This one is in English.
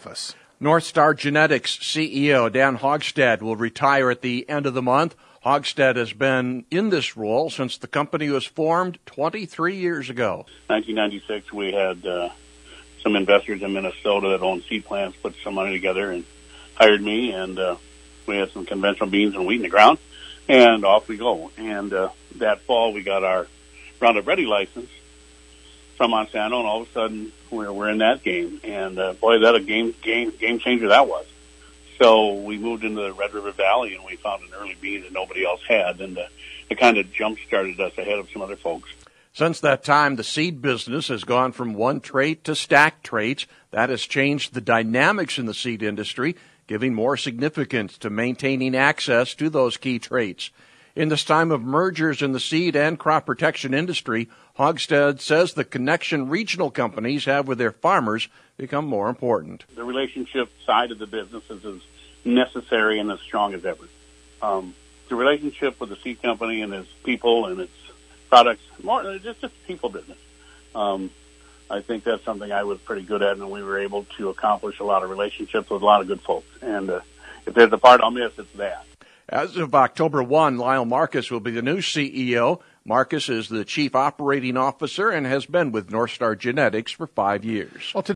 office. North Star Genetics CEO Dan Hogstad will retire at the end of the month. Hogstad has been in this role since the company was formed 23 years ago. 1996, we had some investors in Minnesota that owned seed plants put some money together and hired me, and we had some conventional beans and wheat in the ground, and off we go. And that fall, we got our Roundup Ready license from Monsanto, and all of a sudden, we're in that game. And boy, that a game changer that was. So we moved into the Red River Valley, and we found an early bean that nobody else had, and it kind of jump-started us ahead of some other folks. Since that time, the seed business has gone from one trait to stacked traits. That has changed the dynamics in the seed industry, giving more significance to maintaining access to those key traits. In this time of mergers in the seed and crop protection industry, Hogstad says the connection regional companies have with their farmers become more important. The relationship side of the business is as necessary and as strong as ever. The relationship with the seed company and its people and its products, more just people business. I think that's something I was pretty good at, and we were able to accomplish a lot of relationships with a lot of good folks. And if there's a part I'll miss, it's that. As of October 1, Lyle Marcus will be the new CEO. Marcus is the Chief Operating Officer and has been with North Star Genetics for 5 years. Well,